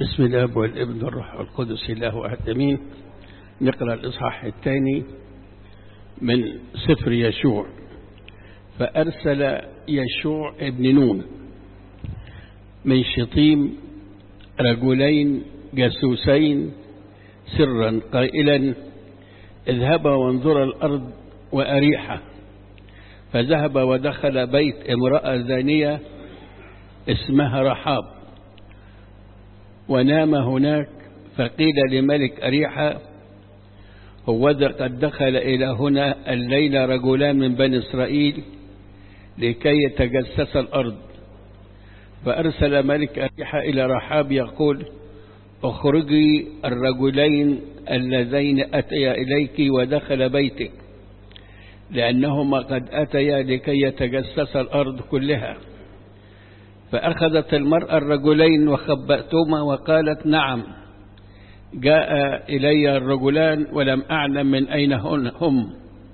بسم الله والابن والروح القدس الله واحد امين. نقرأ الإصحاح الثاني من سفر يشوع. فأرسل يشوع ابن نون من شطيم رجلين جاسوسين سرا قائلا اذهبا وانظرا الأرض وأريحة. فذهب ودخل بيت امرأة زانية اسمها رحاب ونام هناك. فقيل لملك أريحة هوذا قد دخل إلى هنا الليلة رجلان من بني إسرائيل لكي يتجسس الأرض. فأرسل ملك أريحة إلى رحاب يقول اخرجي الرجلين اللذين أتيا إليك ودخل بيتك لأنهما قد أتيا لكي يتجسس الأرض كلها. فأخذت المرأة الرجلين وخبأتهما وقالت نعم جاء إلي الرجلان ولم أعلم من أين هم.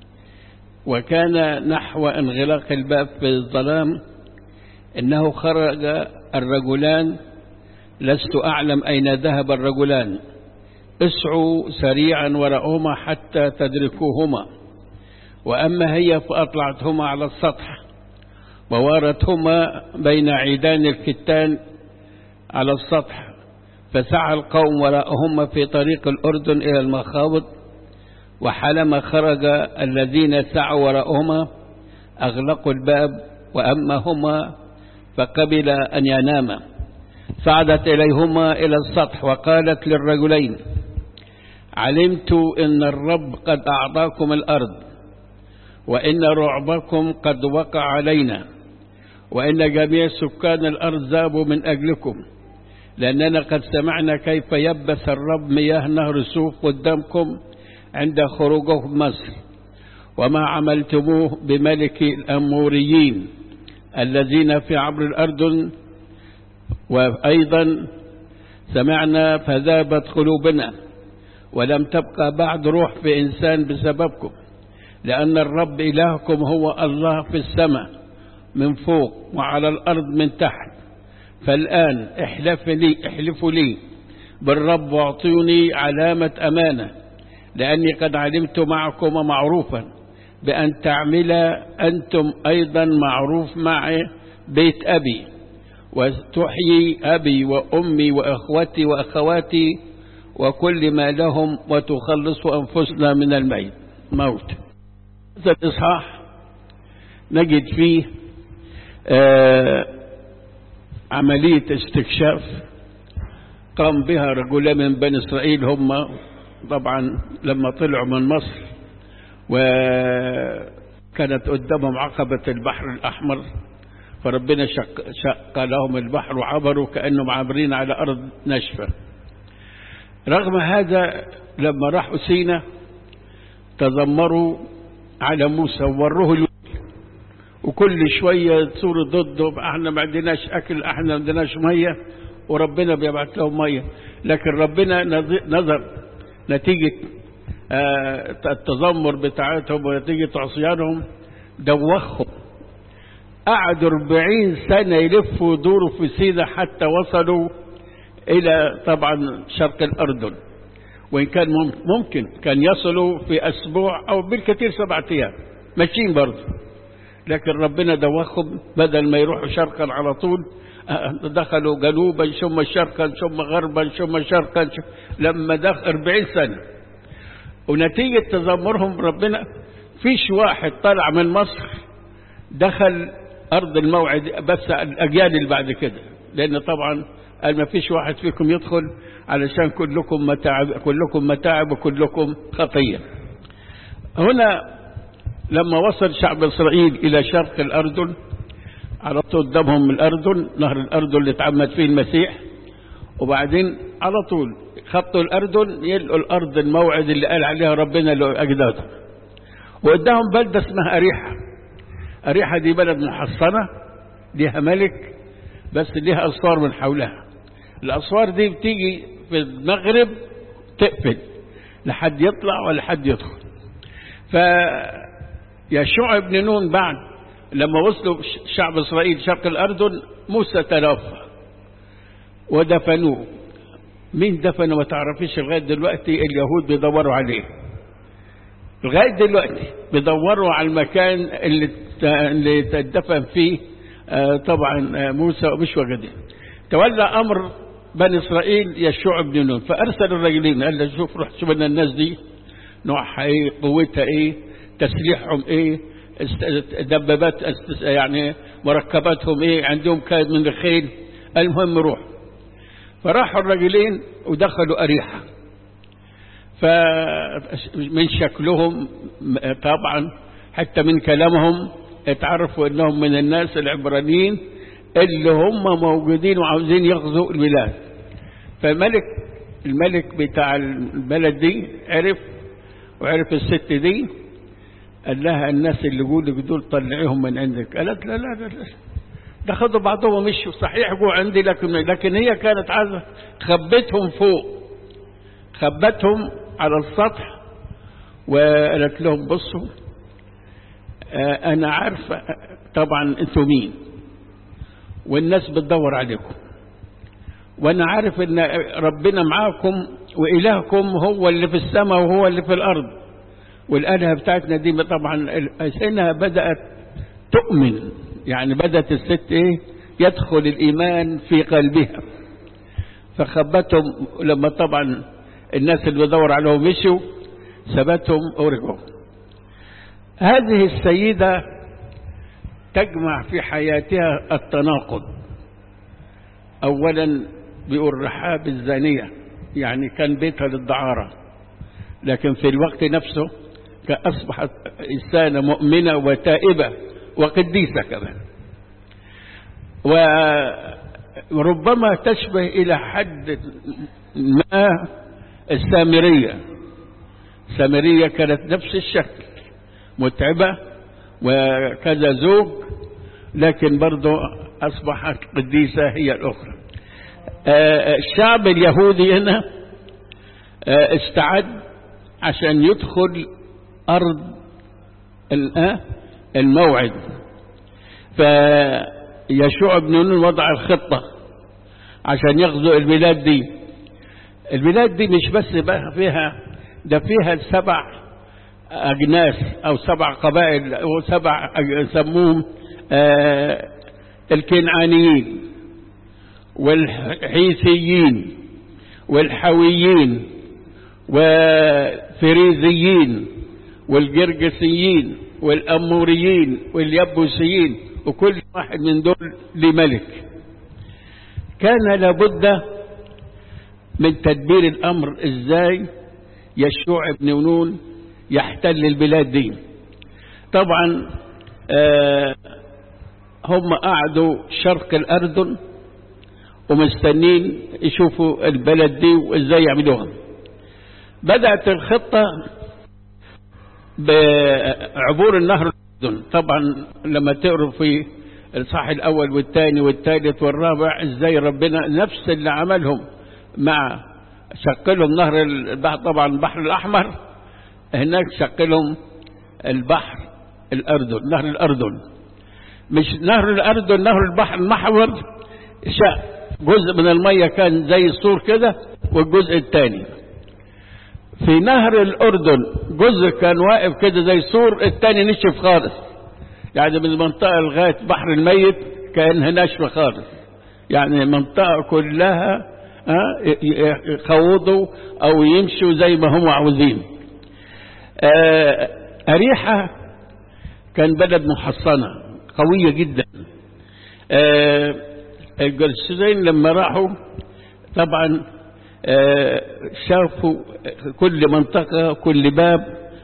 وكان نحو انغلاق الباب في الظلام إنه خرج الرجلان لست أعلم أين ذهب الرجلان. اسعوا سريعا وراءهما حتى تدركوهما. وأما هي فأطلعتهما على السطح ووارتهما بين عيدان الكتان على السطح. فسعى القوم وراءهما في طريق الأردن إلى المخابط. وحالما خرج الذين سعوا وراءهما أغلقوا الباب وأما هما فقبل أن يناما. صعدت إليهما إلى السطح وقالت للرجلين علمت إن الرب قد أعطاكم الأرض وإن رعبكم قد وقع علينا وإن جميع سكان الأرض ذابوا من أجلكم لأننا قد سمعنا كيف يبس الرب مياه نهر سوق قدامكم عند خروجه من مصر وما عملتموه بملك الأموريين الذين في عبر الأردن. وأيضا سمعنا فذابت قلوبنا ولم تبقى بعد روح في إنسان بسببكم لأن الرب إلهكم هو الله في السماء من فوق وعلى الأرض من تحت. فالآن احلفوا لي بالرب واعطوني علامة أمانة لأني قد علمت معكم معروفا بأن تعمل أنتم أيضا معروف مع بيت أبي وتحيي أبي وأمي وأخوتي وأخواتي وكل ما لهم وتخلص أنفسنا من الموت. هذا الإصحاح نجد فيه عملية استكشاف قام بها رجلان من بني إسرائيل. هم طبعا لما طلعوا من مصر وكانت قدامهم عقبة البحر الأحمر فربنا شق لهم البحر وعبروا كأنهم عابرين على أرض ناشفة. رغم هذا لما راحوا سينا تذمروا على موسى ووروه الويل وكل شوية تصوروا ضده احنا ما عندناش أكل احنا ما عندناش مية وربنا بيبعت لهم مية. لكن ربنا نظر نتيجة التذمر بتاعتهم ونتيجة عصيانهم دوخهم. قعدوا 40 سنة يلفوا ودوروا في سينا حتى وصلوا إلى طبعا شرق الأردن. وإن كان ممكن كان يصلوا في أسبوع أو بالكثير 7 أيام ماشيين برضه. لكن ربنا دوخهم بدل ما يروحوا شرقا على طول دخلوا جنوبا ثم شرقا ثم غربا ثم شرقا لما دخل 40 سنة. ونتيجة تذمرهم ربنا فيش واحد طلع من مصر دخل أرض الموعد بس الأجيال اللي بعد كده لأن طبعا قال ما فيش واحد فيكم يدخل علشان كلكم متاعب وكلكم خطية. هنا لما وصل شعب إسرائيل إلى شرق الأردن على طول قدامهم الأردن نهر الأردن اللي اتعمد فيه المسيح. وبعدين على طول خطوا الأردن يلقوا الأرض الموعد اللي قال عليها ربنا لأجدادهم. وقدامهم بلدة اسمها أريحة. أريحة دي بلد محصنة ليها ملك بس ليها أسوار من حولها. الأسوار دي بتيجي في المغرب تقفل لحد يطلع ولا حد يدخل. فيشوع ابن نون بعد لما وصلوا شعب إسرائيل شرق الأردن موسى توفى ودفنوه مين دفنه ما تعرفيش لغاية دلوقتي. اليهود بيدوروا عليه لغاية دلوقتي، بيدوروا على المكان اللي تدفن فيه طبعا موسى، ومش واجدين. تولى أمر بني إسرائيل يشوع بن نون، فأرسل الرجلين قال له شوف روح شوف لنا الناس دي نوعها ايه، قوتها ايه، تسليحهم ايه، دبابات يعني مركباتهم ايه، عندهم كاد من الخيل. المهم روح. فراحوا الرجلين ودخلوا أريحة، فمن شكلهم طبعا حتى من كلامهم اتعرفوا انهم من الناس العبرانيين اللي هم موجودين وعاوزين يغزوا البلاد. الملك بتاع البلد دي عرف، وعرف الست دي، قال لها الناس اللي يقولوا دول طلعيهم من عندك. قالت لا لا لا، ده خدوا بعضهم ومشوا، صحيح جوا عندي لكن هي كانت عايزه، خبتهم فوق، خبتهم على السطح، وقالت لهم بصوا انا عارفه طبعا انتوا مين، والناس بتدور عليكم، وانا عارف ان ربنا معاكم وإلهكم هو اللي في السماء وهو اللي في الأرض، والآلهة بتاعتنا دي طبعا هنا بدأت تؤمن، يعني بدأت الست ايه يدخل الإيمان في قلبها. فخبتهم، لما طبعا الناس اللي بدور عليهم مشوا سبتهم ورجعوا. هذه السيدة تجمع في حياتها التناقض. أولا بيقول رحاب الزانية، يعني كان بيتها للدعارة، لكن في الوقت نفسه أصبحت إنسانة مؤمنة وتائبة وقديسة كمان. وربما تشبه إلى حد ما السامرية. السامرية كانت نفس الشكل، متعبة وكذا زوج، لكن برضو أصبحت قديسة هي الأخرى. الشعب اليهودي هنا استعد عشان يدخل أرض الموعد. فيشوع بن نون وضع الخطة عشان يغزو البلاد دي. البلاد دي مش بس بقى فيها، ده فيها 7 أجناس أو 7 قبائل أو 7 يسموهم الكنعانيين والحيثيين والحويين والفريزيين والجرجسيين والأموريين واليبوسيين، وكل واحد من دول لملك. كان لابد من تدبير الأمر إزاي يشوع بن نون يحتل البلاد دي. طبعا هم قعدوا شرق الأردن ومستنين يشوفوا البلد دي وإزاي يعملوها. بدأت الخطة بعبور النهر الأردن. طبعا لما تقروا في الصح الأول والثاني والثالث والرابع إزاي ربنا نفس اللي عملهم مع شكلهم نهر البحر، طبعا البحر الأحمر، هناك شكلهم البحر الأردن، نهر الأردن، مش نهر الأردن، نهر البحر المحور. جزء من المية كان زي السور كده، والجزء الثاني في نهر الأردن جزء كان واقف كده زي السور، الثاني نشف خالص، يعني من المنطقة لغاية بحر الميت كأنها ناشفة خالص، يعني المنطقة كلها يخوضوا أو يمشوا زي ما هم عاوزين. أريحة كان بلد محصنة قوية جدا. الجرسوسين لما راحوا طبعا شافوا كل منطقة كل باب،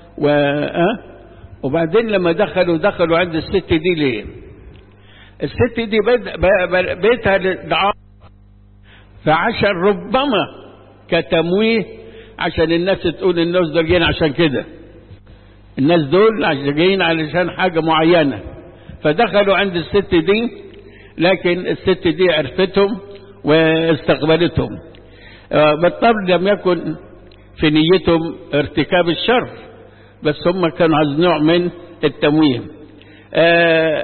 وبعدين لما دخلوا عند الست دي. ليه الست دي بيتها للدعارة؟ فعشان ربما كتمويه، عشان الناس تقول الناس دول جايين عشان كده، الناس دول جايين علشان حاجة معينة، فدخلوا عند الست دي. لكن الست دي عرفتهم واستقبلتهم. بالطبع لم يكن في نيتهم ارتكاب الشر، بس هم كانوا عايزين نوع من التمويه.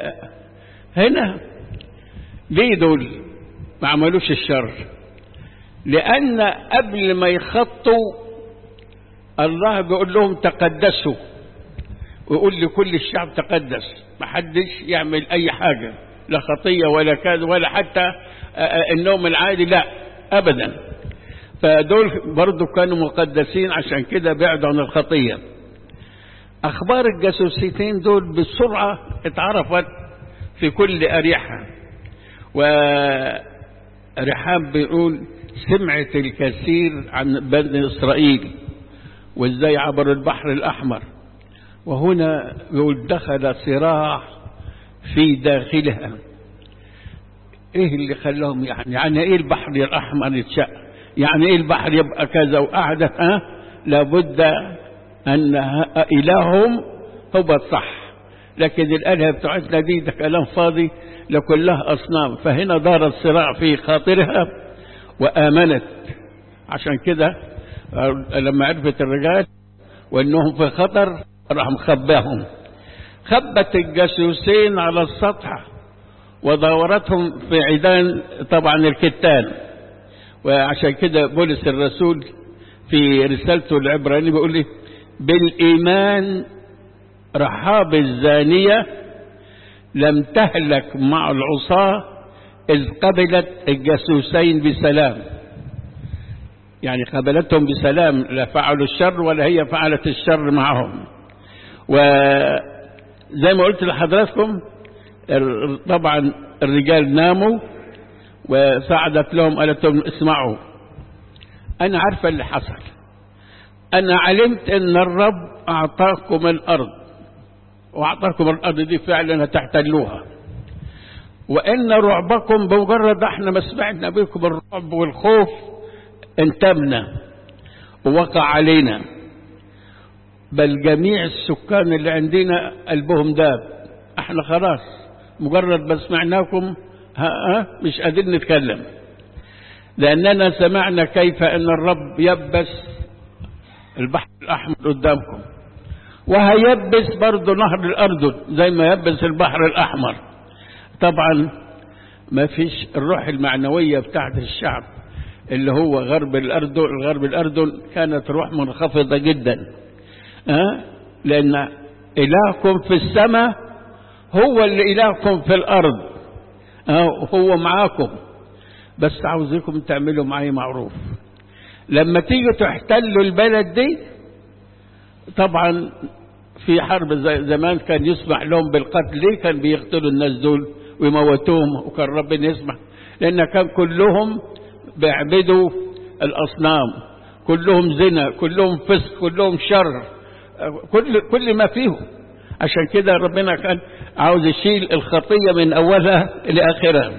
هنا ليه دول ما عملوش الشر؟ لأن قبل ما يخطوا الله بيقول لهم تقدسوا، ويقول لكل الشعب تقدس، ما حدش يعمل أي حاجة، لا خطية ولا كذا ولا حتى النوم العادي، لا أبدا. فدول برضو كانوا مقدسين، عشان كده بعدوا عن الخطية. أخبار الجاسوسيتين دول بسرعة اتعرفت في كل أريحة. ورحاب بيقول سمعت الكثير عن بني إسرائيل وإزاي عبر البحر الأحمر، وهنا يقول دخل صراع في داخلها. إيه اللي خلاهم يعني إيه البحر الأحمر يتشق؟ يعني إيه البحر يبقى كذا وقعدت؟ لابد أن إلههم هو الصح، لكن الآلهة بتاعتنا دي ده كلام فاضي، لكلها أصنام. فهنا دار الصراع في خاطرها وآمنت. عشان كده لما عرفت الرجال وأنهم في خطر راح مخباهم، خبت الجاسوسين على السطح ودورتهم في عيدان طبعا الكتان. وعشان كده بولس الرسول في رسالته العبرانية بيقول لي بالإيمان رحاب الزانية لم تهلك مع العصاة إذ قبلت الجاسوسين بسلام. يعني قبلتهم بسلام، لا فعلوا الشر ولا هي فعلت الشر معهم. وزي ما قلت لحضراتكم طبعا الرجال ناموا، وصعدت لهم قالت لهم اسمعوا، أنا عارفة اللي حصل، أنا علمت أن الرب أعطاكم الأرض، وأعطاكم الأرض دي فعلا تحتلوها، وإن رعبكم بمجرد احنا ما سمعنا بكم الرعب والخوف انتمنا ووقع علينا، بل جميع السكان اللي عندنا قلبهم داب. احنا خلاص مجرد ما سمعناكم مش قادرين نتكلم، لأننا سمعنا كيف أن الرب يبس البحر الأحمر قدامكم، وهيبس برضه نهر الأردن زي ما يبس البحر الأحمر. طبعا ما فيش الروح المعنوية بتاعت الشعب اللي هو غرب الأردن كانت روح منخفضة جدا، لأن إلهكم في السماء هو اللي إلهكم في الأرض، هو معاكم، بس عاوزكم تعملوا معي معروف. لما تيجوا تحتلوا البلد دي، طبعا في حرب زمان كان يسمح لهم بالقتل. ليه كان بيقتلوا الناس دول ويموتوهم؟ وكان ربنا يسمح، لأن كان كلهم بيعبدوا الأصنام، كلهم زنا، كلهم فسق، كلهم شر، كل ما فيهم. عشان كده ربنا كان عاوز يشيل الخطية من أولها لآخرها.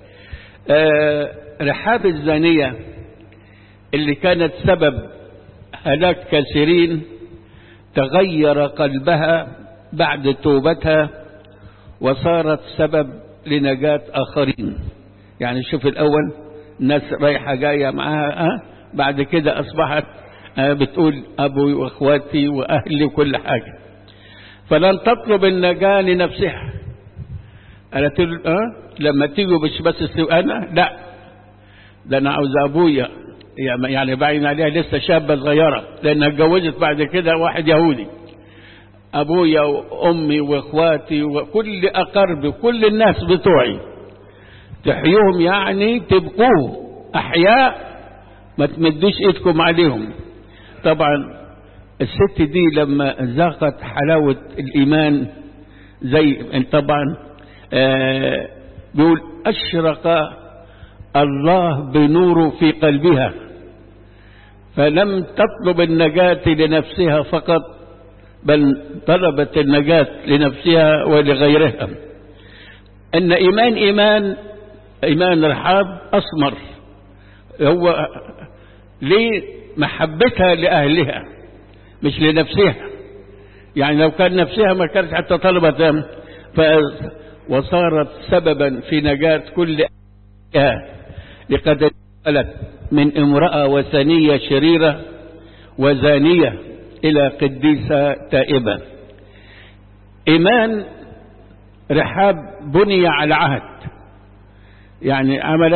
رحاب الزانية اللي كانت سبب هلاك كثيرين تغير قلبها بعد توبتها وصارت سبب لنجاة آخرين. يعني شوف الأول ناس رايحة جاية معها، بعد كده أصبحت بتقول أبوي وأخواتي وأهلي وكل حاجة. فلن تطلب النجاة لنفسها. قالت لما تيجوا مش بس أنا، لا ده أنا عاوز أبويا، يعني باين عليها لسه شابة صغيرة لأنها اتجوزت بعد كده واحد يهودي. أبويا وأمي وأخواتي وكل أقربي كل الناس بتوعي تحيوهم، يعني تبقوه أحياء، ما تمدوش إيدكم عليهم. طبعا الست دي لما ذاقت حلاوة الإيمان زي طبعا بيقول أشرق الله بنوره في قلبها، فلم تطلب النجاة لنفسها فقط، بل طلبت النجاة لنفسها ولغيرها. أن إيمان رحاب أثمر، هو ليه محبتها لأهلها مش لنفسها. يعني لو كان نفسها ما كانت حتى طلبت، وصارت سببا في نجاة كل أهلها. لقد انتقلت من امرأة وثنية شريرة وزانية إلى قديسة تائبة. إيمان رحاب بني على عهد، يعني عملت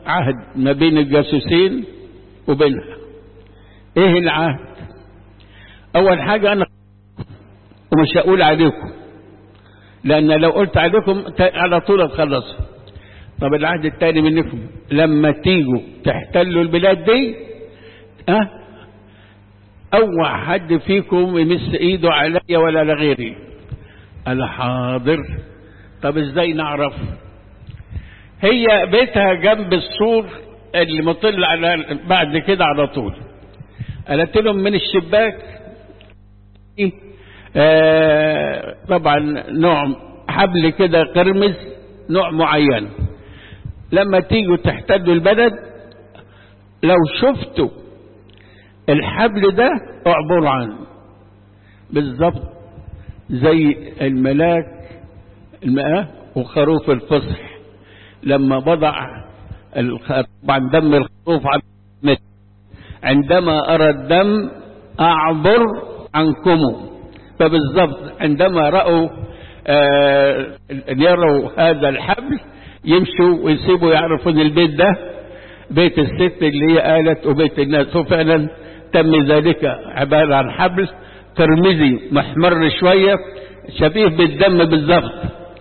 عهد ما بين الجاسوسين وبينها. ايه العهد؟ اول حاجة انا ومش هقول عليكم، لان لو قلت عليكم على طول اتخلصوا. طب العهد الثاني منكم لما تيجوا تحتلوا البلاد دي اوعى حد فيكم يمس ايده عليا ولا لغيري. انا حاضر. طب ازاي نعرف؟ هي بيتها جنب السور اللي مطل على بعد كده على طول. قالت لهم من الشباك طبعا نوع حبل كده قرمز نوع معين، لما تيجوا تحتلوا البلد لو شفتوا الحبل ده اعبروا عنه. بالظبط زي الملاك الماء وخروف الفصح لما وضع طبعا دم الخروف على المتر، عندما أرى الدم أعبر عنكم. فبالضبط عندما رأوا يروا هذا الحبل يمشوا ويسيبوا يعرفوا ان البيت ده بيت الست اللي هي قالت وبيت الناس. وفعلا تم ذلك، عبارة عن حبل قرمزي محمر شوية شبيه بالدم بالضبط.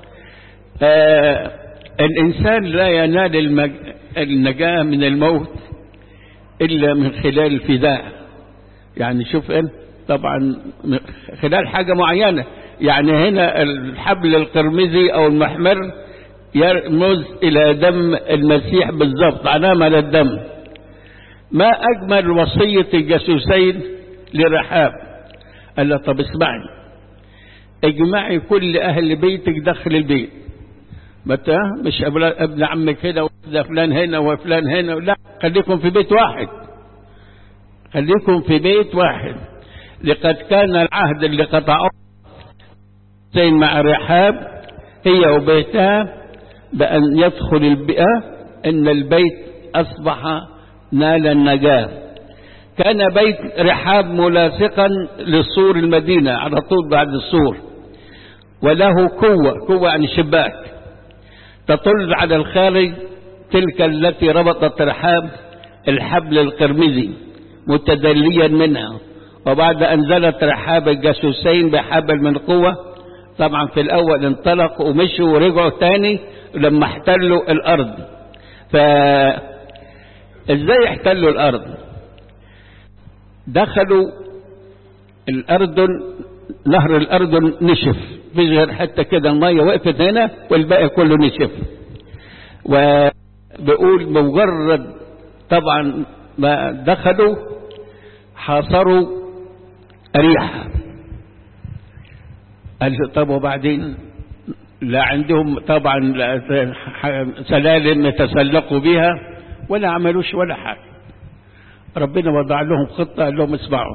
الإنسان لا ينال النجاة من الموت إلا من خلال الفداء. يعني شوف أنت طبعا خلال حاجة معينة. يعني هنا الحبل القرمزي أو المحمر يرمز إلى دم المسيح بالضبط، علامة للدم. ما أجمل وصية الجاسوسين لرحاب. قال له طب اسمعني، اجمعي كل أهل بيتك داخل البيت. متى مش ابن عمك هنا وده فلان هنا وفلان هنا، لا، خليكم في بيت واحد، خليكم في بيت واحد. لقد كان العهد اللي قطعوه مع رحاب هي وبيتها بأن يدخل البيئة إن البيت أصبح نال النجاة. كان بيت رحاب ملاصقا لسور المدينة على طول بعد السور، وله قوة عن شباك تطل على الخارج، تلك التي ربطت رحاب الحبل القرمزي متدليا منها. وبعد أن زلت رحاب الجاسوسين بحبل من قوة، طبعا في الأول انطلقوا ومشوا ورجعوا تاني لما احتلوا الأرض. ازاي احتلوا الأرض؟ دخلوا الأردن، نهر الأردن نشف، مفيش غير حتى كده المية وقفت هنا والباقي كله نشف. وبقول بمجرد طبعا ما دخلوا حاصروا أريحة. قال طب وبعدين؟ لا عندهم طبعا سلالم يتسلقوا بها ولا عملوش ولا حاجة. ربنا وضع لهم خطة، قال لهم اسمعوا،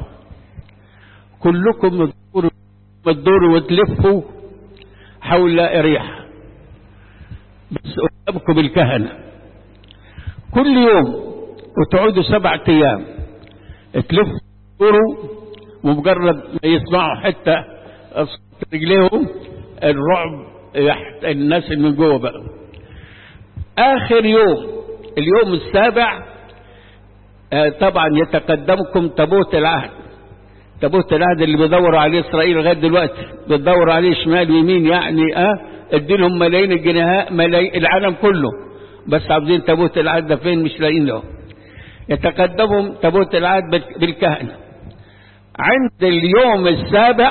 كلكم تدوروا وتلفوا حول أريحة، بس قدامكم الكهنة كل يوم وتقعدوا 7 أيام تلفوا تدوروا، ومجرد ما يسمعوا حتى رجليهم الرعب الناس اللي من جوه بقى. آخر يوم اليوم السابع طبعا يتقدمكم تابوت العهد. تابوت العهد اللي بيدوروا عليه إسرائيل لغاية دلوقتي، بيدوروا عليه شمال ويمين، يعني اديلهم ملايين الجنيهات، ملايين العالم كله، بس عاوزين تابوت العهد ده فين؟ مش لاقيين له. يتقدمهم تابوت العهد بالكهنة. عند اليوم السابع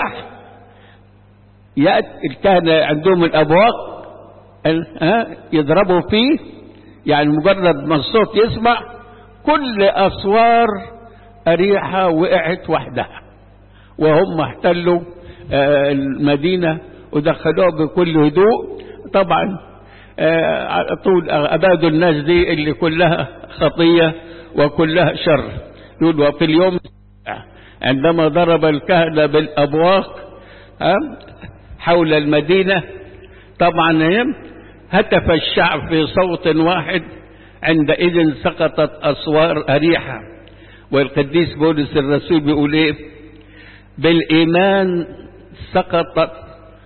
يأتي الكهنة عندهم الأبواق يضربوا فيه، يعني مجرد ما الصوت يسمع كل أسوار أريحة وقعت وحدها، وهم احتلوا المدينة ودخلوها بكل هدوء. طبعا على طول أبادوا الناس دي اللي كلها خطية وكلها شر. يقول وفي اليوم عندما ضرب الكهنة بالأبواق حول المدينة، طبعا هتف الشعب في صوت واحد، عندئذ سقطت أسوار أريحة. والقديس بولس الرسول بيقول ايه؟ بالإيمان سقطت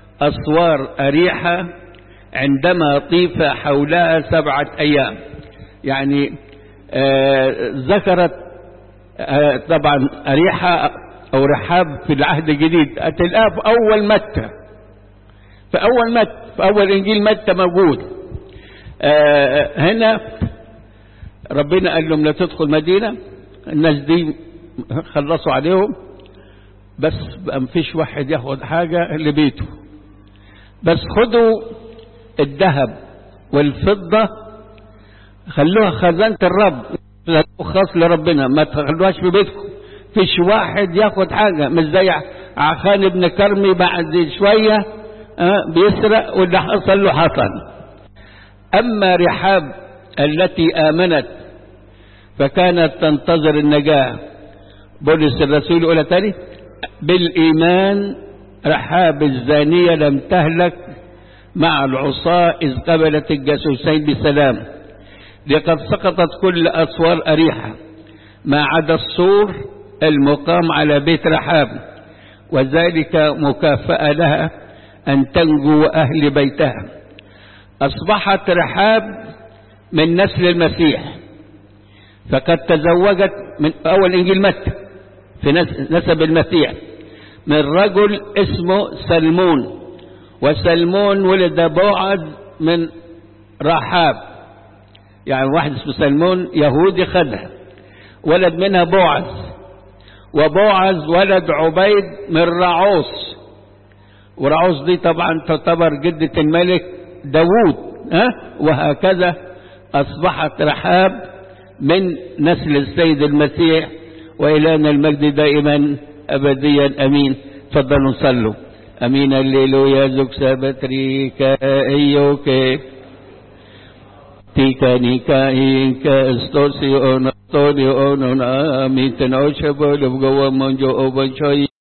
أسوار أريحة عندما طيف حولها 7 أيام. يعني ذكرت طبعا أريحة أو رحاب في العهد الجديد، هتلاقيها في أول متى، في أول إنجيل متى موجود. هنا ربنا قال لهم لا تدخل مدينة، الناس دي خلصوا عليهم، بس بقى مفيش واحد ياخد حاجة لبيته، بس خدوا الذهب والفضة خلوها خزانة الرب خاص لربنا، ما تخلوهاش في بيتكم، فيش واحد ياخد حاجة، مش زي عخان بن كرمي بعد شوية بيسرق واللي حصل له حصل. أما رحاب التي آمنت فكانت تنتظر النجاة، بولس الرسول يقول تاني بالإيمان رحاب الزانية لم تهلك مع العصاة إذ قبلت الجاسوسين بسلام، لقد سقطت كل أسوار أريحة ما عدا السور المقام على بيت رحاب، وذلك مكافأة لها أن تنجو أهل بيتها. أصبحت رحاب من نسل المسيح، فقد تزوجت من أول إنجيل متى في نسب المسيح من رجل اسمه سلمون، وسلمون ولد بوعز من رحاب، يعني واحد اسمه سلمون يهودي خدها، ولد منها بوعز، وبوعز ولد عبيد من رعوس، ورعوس دي طبعا تعتبر جدة الملك داوود، وهكذا أصبحت رحاب من نسل السيد المسيح، وإلهنا المجد دائما أبديا أمين. تفضلوا صلوا. أمين الليلويا زوك سابتريكا أيوكي تيكا نيكا إنكا استوسي أونطوني أونونا ميتن أوشبو لبقوا منجو أوبنشوي